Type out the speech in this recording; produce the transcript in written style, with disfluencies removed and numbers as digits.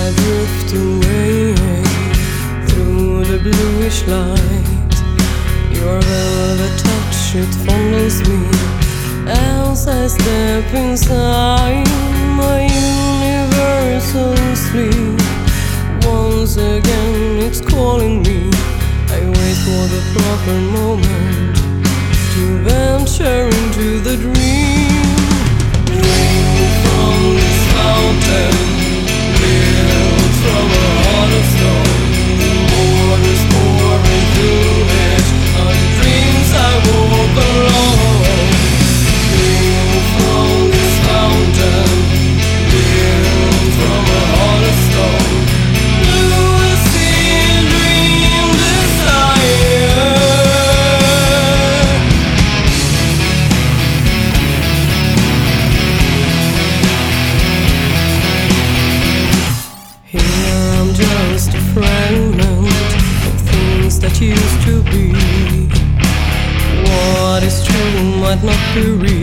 drift away through the bluish light. Your velvet touch, it fondles me as I step inside my universal sleep. Once again it's calling me. I wait for the proper moment to venture into the dream. Drink from this fountain, built from a heart of stone. The waters pouring through it are the dreams I walk alone. Drink from this fountain, built from a heart of stone. Here I'm just a fragment of things that used to be. What is true might not be real.